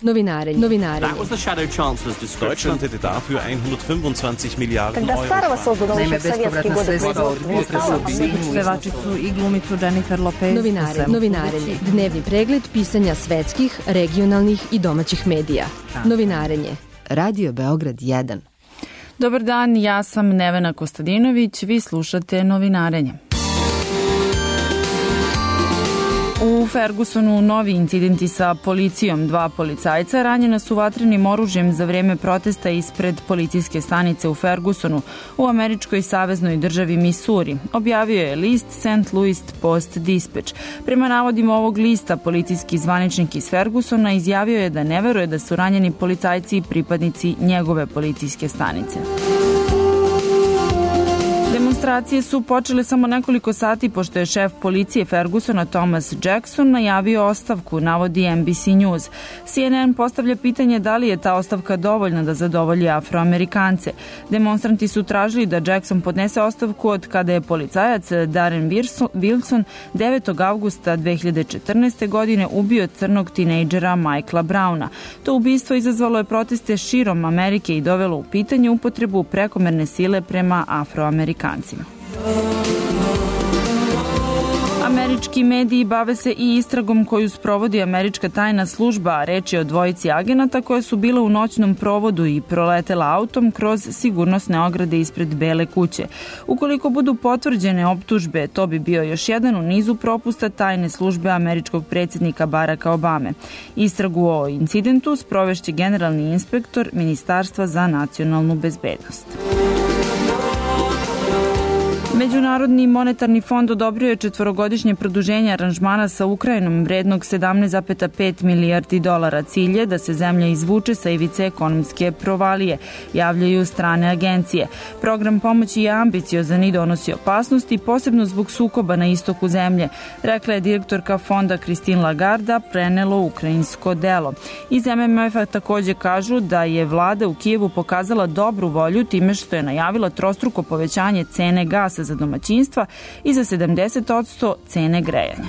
Novinarenje. That was the Shadow Chancellor's description. Deutschland hätte dafür 125 Milijarden Когда старого создано Naime, еще в советские bespovratna годы sredstva od производства, pevačicu i glumicu Jennifer Lopez. Novinarenje. Dnevni pregled pisanja svetskih, regionalnih i domaćih medija. Novinarenje. Radio Beograd 1. Dobar dan, ja sam Nevena Kostadinović, vi slušate Novinarenje. U Fergusonu novi incidenti sa policijom. 2 policajca ranjena su vatrenim oružjem za vreme protesta ispred policijske stanice u Fergusonu u američkoj saveznoj državi Misuri, objavio je list St. Louis Post-Dispatch. Prema navodima ovog lista, policijski zvaničnik iz Fergusona izjavio je da ne veruje da su ranjeni policajci i pripadnici njegove policijske stanice. Demonstracije su počele samo nekoliko sati pošto je šef policije Fergusona Thomas Jackson najavio ostavku, navodi NBC News. CNN postavlja pitanje da li je ta ostavka dovoljna da zadovolji Afroamerikance. Demonstranti su tražili da Jackson podnese ostavku od kada je policajac Darren Wilson 9. avgusta 2014. godine ubio crnog tinejdžera Michaela Browna. To ubistvo izazvalo je proteste širom Amerike i dovelo u pitanje upotrebu prekomerne sile prema Afroamerikancima. Američki mediji bave se i istragom koju sprovodi američka tajna služba, a reč je o dvojici agenata koje su bile u noćnom provodu i proletela autom kroz sigurnosne ograde ispred Bele kuće. Ukoliko budu potvrđene optužbe, to bi bio još jedan u nizu propusta tajne službe američkog predsjednika Baracka Obame. Istragu o incidentu sprovešće generalni inspektor Ministarstva za nacionalnu bezbednost. Međunarodni monetarni fond odobrio je 4-godišnje produženje aranžmana sa Ukrajinom vrednog 17,5 milijardi dolara. Cilj je da se zemlja izvuče sa ivice ekonomske provalije, javljaju strane agencije. Program pomoći je ambiciozan i donosi opasnosti, posebno zbog sukoba na istoku zemlje, rekla je direktorka fonda Christine Lagarde, prenelo ukrajinsko delo. Iz MMF-a takođe kažu da je vlada u Kijevu pokazala dobru volju time što je najavila trostruko povećanje cene gasa za domaćinstva i za 70% cene grejanja.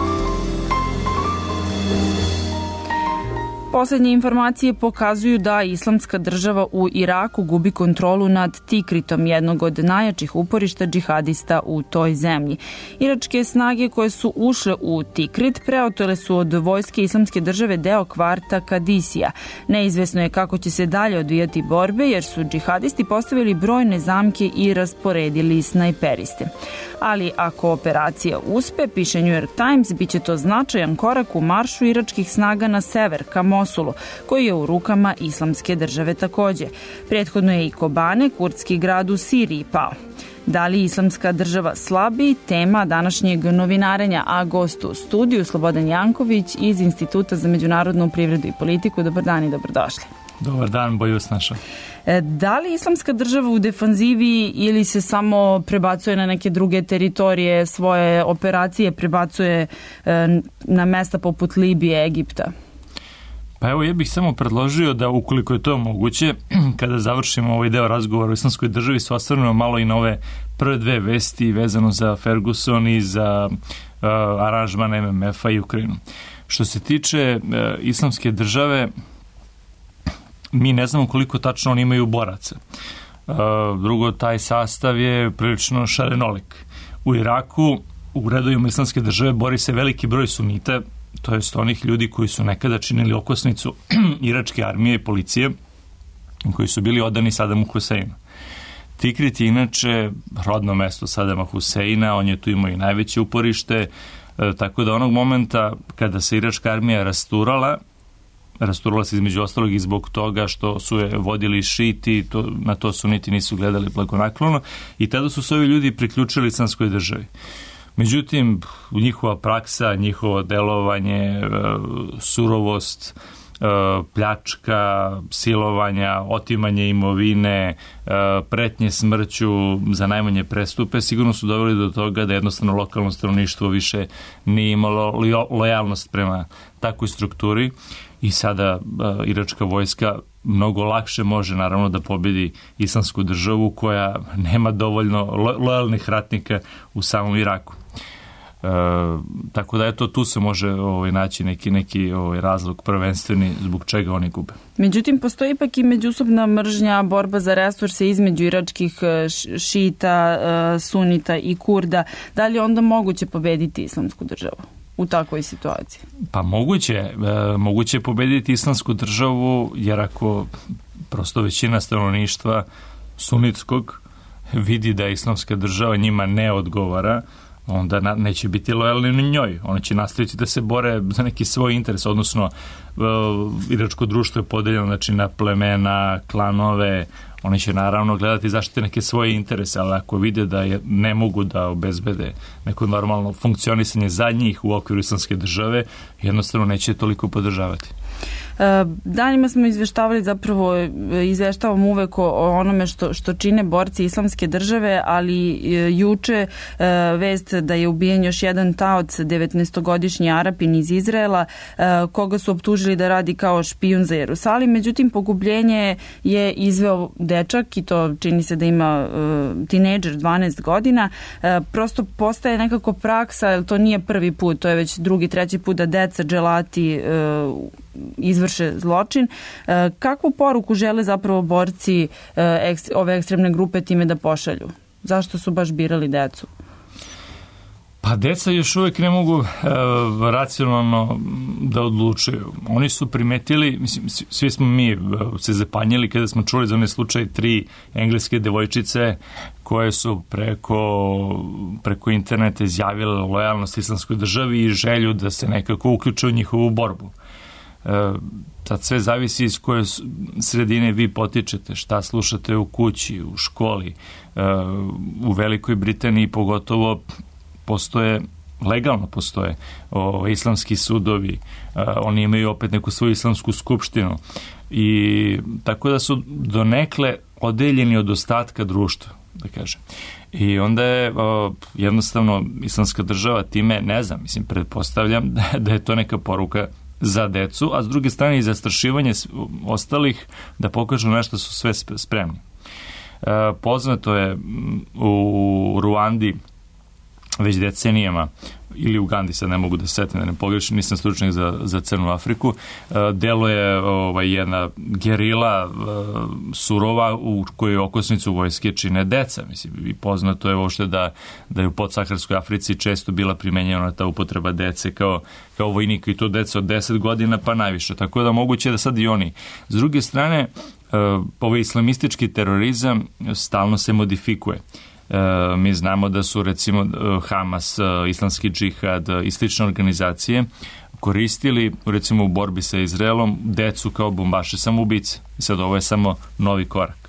Poslednje informacije pokazuju da Islamska država u Iraku gubi kontrolu nad Tikritom, jednog od najjačih uporišta džihadista u toj zemlji. Iračke snage koje su ušle u Tikrit preotele su od vojske Islamske države deo kvarta Kadisija. Neizvesno je kako će se dalje odvijati borbe jer su džihadisti postavili brojne zamke i rasporedili snajperiste. Ali ako operacija uspe, piše New York Times, biće to značajan korak u maršu iračkih snaga na sever ka Mosulu, koji je u rukama Islamske države takođe. Prethodno je i Kobane, kurdski grad u Siriji, pao. Da li Islamska država slabi? Tema današnjeg novinarenja, a gost u studiju Slobodan Janković iz Instituta za međunarodnu privredu i politiku. Dobar dan i dobrodošli. Dobar dan, bolje vas našao. Da li Islamska država u defanzivi ili se samo prebacuje na neke druge teritorije, svoje operacije prebacuje na mesta poput Libije, Egipta? Pa evo, ja bih samo predložio da ukoliko je to moguće, kada završimo ovaj deo razgovora o Islamskoj državi, se osvrnemo malo i na ove prve 2 vesti vezano za Ferguson i za aranžman MMF-a i Ukrajinu. Što se tiče Islamske države, mi ne znamo koliko tačno oni imaju boraca. Drugo, taj sastav je prilično šarenolik. U Iraku, u redovima Islamske države, bori se veliki broj sunita, to jest onih ljudi koji su nekada činili okosnicu iračke armije i policije, koji su bili odani Sadamu Huseinu. Tikrit je inače rodno mesto Sadama Huseina, on je tu imao i najveće uporište, tako da onog momenta kada se iračka armija rasturala se između ostalog i zbog toga što su je vodili šiti, na to suniti nisu gledali blagonaklono, i tada su se ovi ljudi priključili Islamskoj državi. Međutim, njihova praksa, njihovo delovanje, surovost, pljačka, silovanja, otimanje imovine, pretnje smrću za najmanje prestupe, sigurno su doveli do toga da jednostavno lokalno stanovništvo više nije imalo lojalnost prema takvoj strukturi i sada iračka vojska mnogo lakše može naravno da pobedi Islamsku državu koja nema dovoljno lojalnih ratnika u samom Iraku. Tako da tu se može naći neki razlog prvenstveni zbog čega oni gube. Međutim, postoji ipak i međusobna mržnja, borba za resurse između iračkih šita, sunita i kurda. Da li je onda moguće pobediti islamsku državu u takvoj situaciji? Pa moguće je pobediti islamsku državu, jer ako prosto većina stanovništva sunitskog vidi da islamska država njima ne odgovara, onda neće biti lojalni na njoj. Oni će nastaviti da se bore za neki svoj interes, odnosno iračko društvo je podeljeno znači, na plemena, klanove, oni će naravno gledati zaštite neke svoje interese, ali ako vide da ne mogu da obezbede neko normalno funkcionisanje za njih u okviru islamske države, jednostavno neće toliko podržavati. Danima smo izveštavamo uvek o onome što čine borci islamske države, ali juče vest da je ubijen još jedan taoc, 19-godišnji Arapin iz Izraela, koga su optužili da radi kao špijun za Jerusalim. Međutim, pogubljenje je izveo dečak i to čini se da ima tinejdžer 12 godina. Prosto postaje nekako praksa, jer to nije prvi put, to je već drugi, treći put da deca dželati izvrše zločin. Kakvu poruku žele zapravo borci ove ekstremne grupe time da pošalju? Zašto su baš birali decu? Pa deca još uvijek ne mogu racionalno da odlučuju. Oni su primetili, mislim, svi smo mi se zapanjili kada smo čuli za onaj slučaj 3 engleske devojčice koje su preko interneta izjavile lojalnost islamskoj državi i želju da se nekako uključe u njihovu borbu. Sad sve zavisi iz koje sredine vi potičete, šta slušate u kući, u školi. U Velikoj Britaniji pogotovo legalno postoje islamski sudovi, oni imaju opet neku svoju islamsku skupštinu i tako da su donekle odeljeni od ostatka društva, da kažem. I onda je jednostavno islamska država time, ne znam, mislim, pretpostavljam da je to neka poruka za decu, a s druge strane i zastrašivanje ostalih da pokažu nešto su sve spremni. Poznato je u Ruandi već decenijama, ili Ugandi, sad ne mogu da setim, da ne pogrešim, nisam stručnjak za Crnu Afriku, deluje jedna gerila surova u kojoj okosnicu vojske čine deca. Mislim, i poznato je uopšte da je u podsaharskoj Africi često bila primenjena ta upotreba dece kao vojnika i to deca od 10 godina pa najviše. Tako da moguće da sad i oni. S druge strane, ovaj islamistički terorizam stalno se modifikuje. Mi znamo da su recimo Hamas, islamski džihad i slične organizacije koristili recimo u borbi sa Izraelom decu kao bombaše samoubice. I sad ovo je samo novi korak.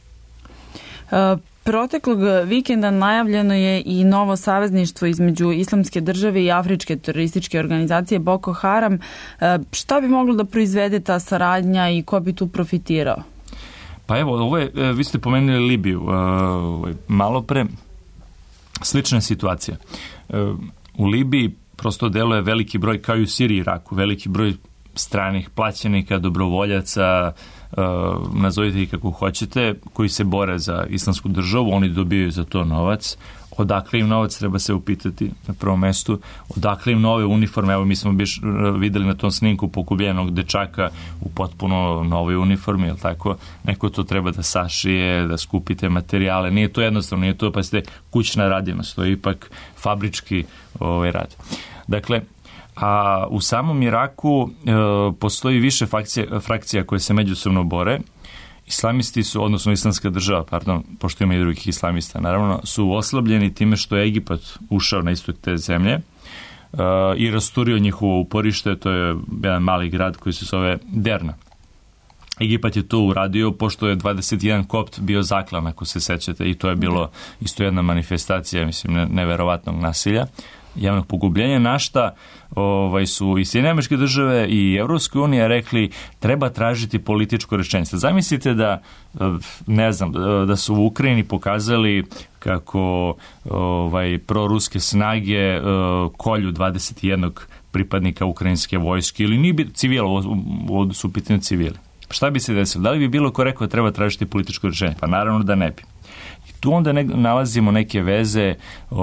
Proteklog vikenda najavljeno je i novo savezništvo između islamske države i afričke terorističke organizacije Boko Haram. Šta bi moglo da proizvede ta saradnja i ko bi tu profitirao? Pa evo, vi ste pomenuli Libiju, malo pre slična situacija. U Libiji prosto deluje veliki broj, kao i u Siriji i Iraku, veliki broj stranih plaćenika, dobrovoljaca, nazovite ih kako hoćete, koji se bore za islamsku državu, oni dobijaju za to novac. Odakle im novac, treba se upitati na prvom mestu. Odakle im nove uniforme? Evo, mi smo videli na tom snimku pokubljenog dečaka u potpuno novoj uniformi, jel tako? Neko to treba da sašije, da skupite materijale. Nije to jednostavno, nije to, pa ste kućna radinost, to je ipak fabrički rad. Dakle, a u samom Iraku postoji više frakcija koje se međusobno bore. Islamisti su, odnosno islamska država, pošto ima i drugih islamista, naravno, su oslabljeni time što je Egipat ušao na istok te zemlje i rasturio njihovo uporište, to je jedan mali grad koji se zove Derna. Egipat je to uradio pošto je 21 kopt bio zaklan, ako se sećate, i to je bilo isto jedna manifestacija, mislim, neverovatnog nasilja, javnog pogubljenja, na šta su i Sjedinjene Američke Države i Evropska unija rekli treba tražiti političko rešenje. Zamislite da, ne znam, da su u Ukrajini pokazali kako proruske snage kolju 21 pripadnika ukrajinske vojske ili nije civila, ovdje su u pitanju civili. Šta bi se desilo? Da li bi bilo ko rekao da treba tražiti političko rešenje? Pa naravno da ne bi. Tu onda nalazimo neke veze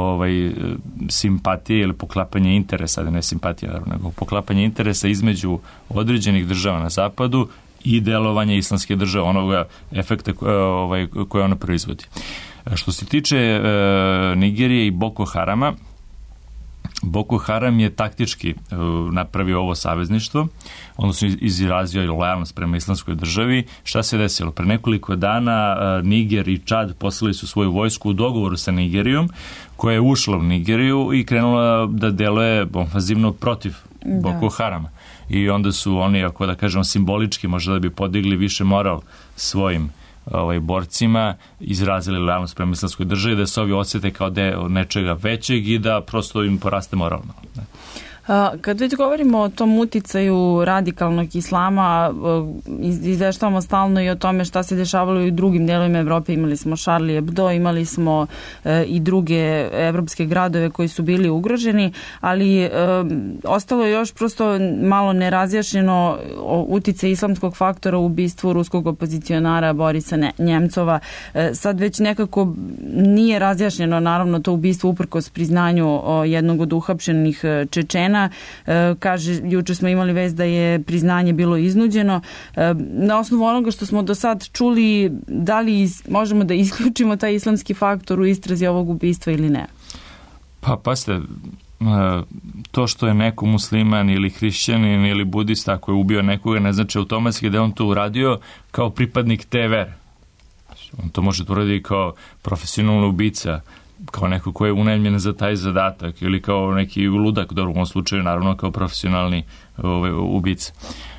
simpatije ili poklapanje interesa, ne simpatije, nego poklapanje interesa između određenih država na zapadu i delovanja islamske države, onoga efekta koje ona proizvodi. Što se tiče Nigerije i Boko Harama, Boko Haram je taktički napravio ovo savezništvo, odnosno izrazio lojalnost prema islamskoj državi. Šta se desilo? Pre nekoliko dana Niger i Čad poslali su svoju vojsku u dogovoru sa Nigerijom, koja je ušla u Nigeriju i krenula da deluje ofanzivno protiv Boko Harama. I onda su oni, ako da kažemo simbolički, možda da bi podigli više moral svojim borcima, izrazili lojalnost prema islamskoj državi, da se ovi osjete kao deo nečega većeg i da prosto im poraste moralno. Kad već govorimo o tom uticaju radikalnog islama, izveštavamo stalno i o tome šta se dešavalo i u drugim delovima Evrope. Imali smo Charlie Hebdo, imali smo i druge evropske gradove koji su bili ugroženi, ali ostalo je još prosto malo nerazjašnjeno uticaj islamskog faktora u ubistvu ruskog opozicionara Borisa Njemcova. Sad već nekako nije razjašnjeno, naravno, to ubistvo uprkos priznanju jednog od uhapšenih Čečena. Kaže, juče smo imali vest da je priznanje bilo iznuđeno. Na osnovu onoga što smo do sad čuli, da li možemo da isključimo taj islamski faktor u istrazi ovog ubistva ili ne? Pa pasite, to što je neko musliman ili hrišćanin ili budista koji je ubio nekoga ne znači automatski da je on to uradio kao pripadnik te vere. On to može da uradi kao profesionalna ubica, kao neko ko je unajmljen za taj zadatak ili kao neki ludak, dobro, u ovom slučaju naravno kao profesionalni ubica.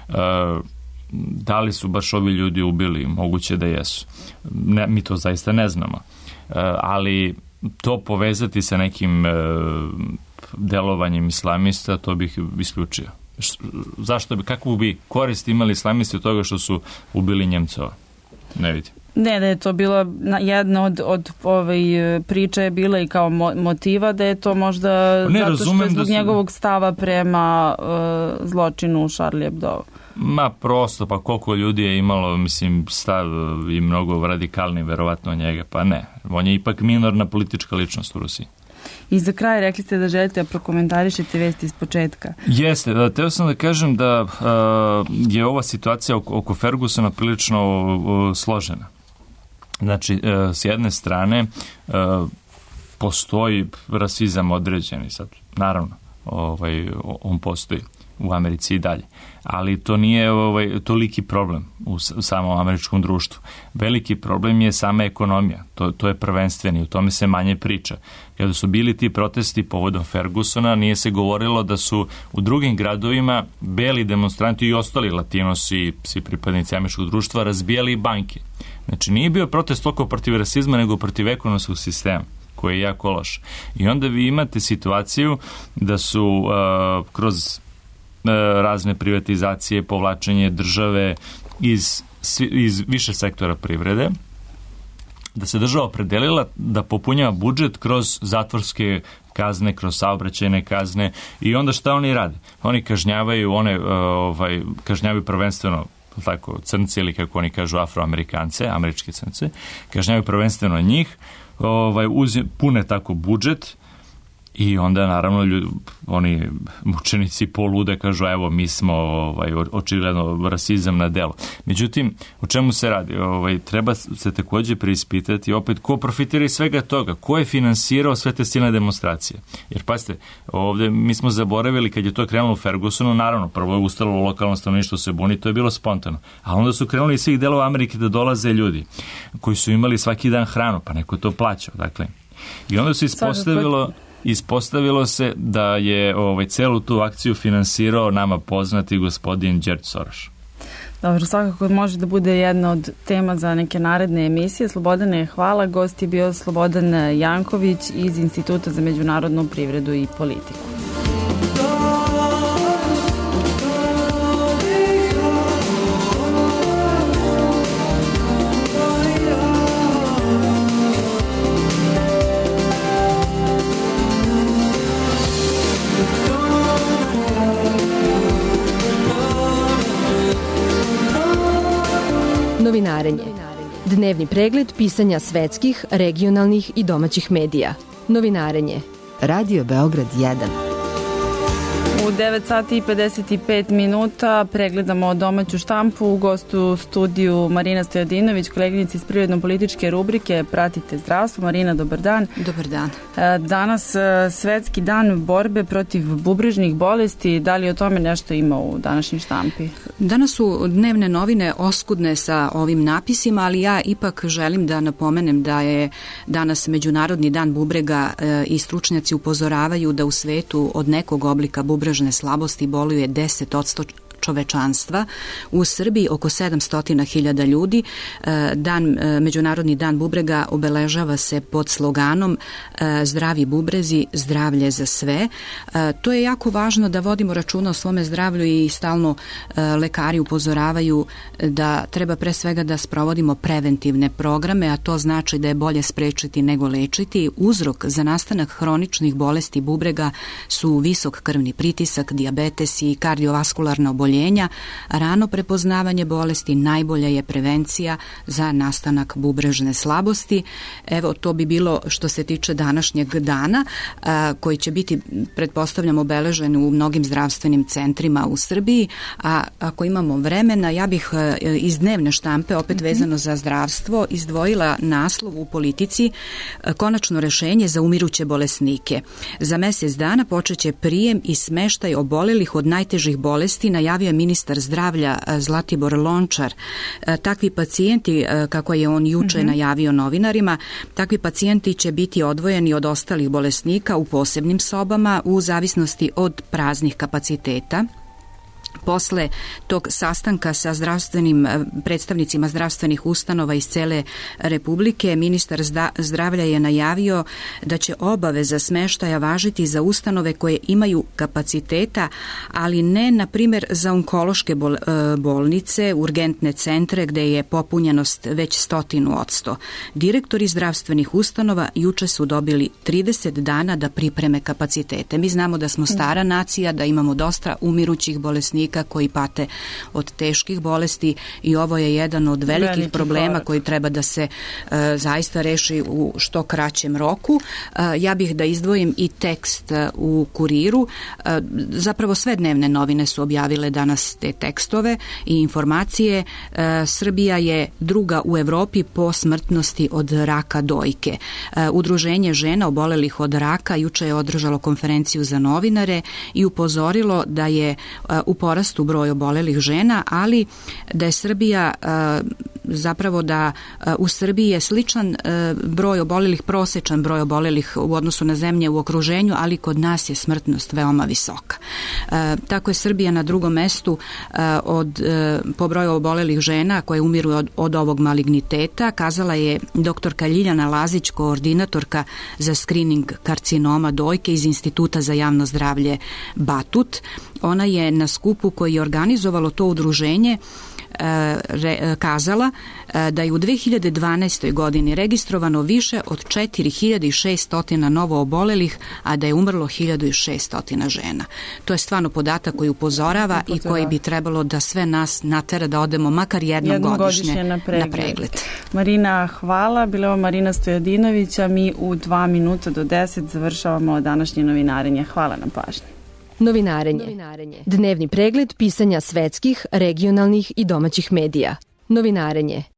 Da li su baš ovi ljudi ubili? Moguće da jesu. Mi to zaista ne znamo. Ali to povezati sa nekim delovanjem islamista, to bih isključio. Zašto bi, kakvu bi korist imali islamisti od toga što su ubili Njemcova? Ne vidim. Ne, da je to bila jedna od priča je bila i kao motiva da je to možda zato što je zbog njegovog stava prema zločinu Charlie Hebdo. Ma prosto, pa koliko ljudi je imalo, mislim, stav i mnogo radikalni verovatno od njega, pa ne. On je ipak minorna politička ličnost u Rusiji. I za kraj rekli ste da želite da prokomentarišete vesti iz početka. Jeste, teo sam da kažem da je ova situacija oko Fergusona prilično složena. Znači, s jedne strane postoji rasizam određeni, sad, naravno, on postoji u Americi i dalje, ali to nije toliki problem u samom američkom društvu. Veliki problem je sama ekonomija, to je prvenstveni, u tome se manje priča. Kada su bili ti protesti povodom Fergusona, nije se govorilo da su u drugim gradovima beli demonstranti i ostali latinosi, svi pripadnici američkog društva, razbijali banke. Znači, nije bio protest toliko protiv rasizma, nego protiv ekonomskog sistema, koji je jako loš. I onda vi imate situaciju da su kroz razne privatizacije, povlačenje države iz više sektora privrede, da se država opredelila da popunjava budžet kroz zatvorske kazne, kroz saobraćajne kazne i onda šta oni rade? Oni kažnjavaju kažnjavaju prvenstveno tako crnce ili kako oni kažu afroamerikance, američke crnce, kažnjavaju prvenstveno njih, pune tako budžet i onda naravno oni mučenici polude kažu evo mi smo očigledno rasizam na delu. Međutim, o čemu se radi? Treba se također preispitati opet ko profitira iz svega toga, ko je finansirao sve te silne demonstracije. Jer pazite, ovdje mi smo zaboravili kad je to krenulo u Fergusonu, naravno prvo je ustalo lokalno stanovništvo se buni, to je bilo spontano. A onda su krenuli iz svih delova Amerike da dolaze ljudi koji su imali svaki dan hranu, pa neko to plaćao. Dakle. I onda se ispostavilo se da je celu tu akciju finansirao nama poznati gospodin George Soros. Dobro, svakako može da bude jedna od tema za neke naredne emisije. Slobodane, hvala. Gost je bio Slobodan Janković iz Instituta za međunarodnu privredu i politiku. Novinarenje. Dnevni pregled pisanja svetskih, regionalnih i domaćih medija. Novinarenje. Radio Beograd 1. U 9 sati i 55 minuta pregledamo domaću štampu. U gostu studiju Marina Stojadinović, koleginica iz privredno-političke rubrike Pratite zdravstvo. Marina, dobar dan. Dobar dan. Danas svetski dan borbe protiv bubrežnih bolesti. Da li o tome nešto ima u današnjoj štampi? Danas su dnevne novine oskudne sa ovim napisima, ali ja ipak želim da napomenem da je danas Međunarodni dan bubrega i stručnjaci upozoravaju da u svetu od nekog oblika bubrežne slabosti boluje 10% čovečanstva. U Srbiji oko 700.000 ljudi. Međunarodni dan bubrega obeležava se pod sloganom zdravi bubrezi, zdravlje za sve. To je jako važno da vodimo računa o svome zdravlju i stalno lekari upozoravaju da treba pre svega da sprovodimo preventivne programe, a to znači da je bolje sprečiti nego lečiti. Uzrok za nastanak hroničnih bolesti bubrega su visok krvni pritisak, dijabetes i kardiovaskularna oboljenja. Rano prepoznavanje bolesti najbolja je prevencija za nastanak bubrežne slabosti. Evo, to bi bilo što se tiče današnjeg dana, koji će biti, pretpostavljam, obeležen u mnogim zdravstvenim centrima u Srbiji. A ako imamo vremena, ja bih iz dnevne štampe, opet vezano za zdravstvo, izdvojila naslov u Politici: konačno rešenje za umiruće bolesnike. Za mesec dana počeće prijem i smeštaj obolelih od najtežih bolesti, najavio je ministar zdravlja Zlatibor Lončar. Takvi pacijenti, kako je on juče najavio novinarima, takvi pacijenti će biti odvojeni od ostalih bolesnika u posebnim sobama u zavisnosti od praznih kapaciteta. Posle tog sastanka sa predstavnicima zdravstvenih ustanova iz cele Republike, ministar zdravlja je najavio da će obaveza smeštaja važiti za ustanove koje imaju kapaciteta, ali ne, na primjer, za onkološke bolnice, urgentne centre gde je popunjenost već 100%. Direktori zdravstvenih ustanova juče su dobili 30 dana da pripreme kapacitete. Mi znamo da smo stara nacija, da imamo dosta umirućih bolesnika koji pate od teških bolesti i ovo je jedan od velikih problema koji treba da se zaista reši u što kraćem roku. Ja bih da izdvojim i tekst u Kuriru. Zapravo sve dnevne novine su objavile danas te tekstove i informacije. Srbija je druga u Evropi po smrtnosti od raka dojke. Udruženje žena obolelih od raka juče je održalo konferenciju za novinare i upozorilo da je u porastu broj obolelih žena, ali da je Srbija zapravo da u Srbiji je sličan broj obolelih, prosečan broj obolelih u odnosu na zemlje u okruženju, ali kod nas je smrtnost veoma visoka. Tako je Srbija na drugom mestu po broju obolelih žena koje umiru od ovog maligniteta, kazala je doktorka Ljiljana Lazić, koordinatorka za skrining karcinoma dojke iz Instituta za javno zdravlje Batut. Ona je na skupu koji je organizovalo to udruženje kazala da je u 2012. godini registrovano više od 4600 novo obolelih, a da je umrlo 1600 žena. To je stvarno podatak koji upozorava i koji bi trebalo da sve nas natera da odemo makar jednom godišnje na pregled. Marina, hvala. Bila je Marina Stojadinović, a mi u 2 minuta do 10 završavamo današnje novinarenje. Hvala na pažnji. Novinarenje. Dnevni pregled pisanja svetskih, regionalnih i domaćih medija. Novinarenje.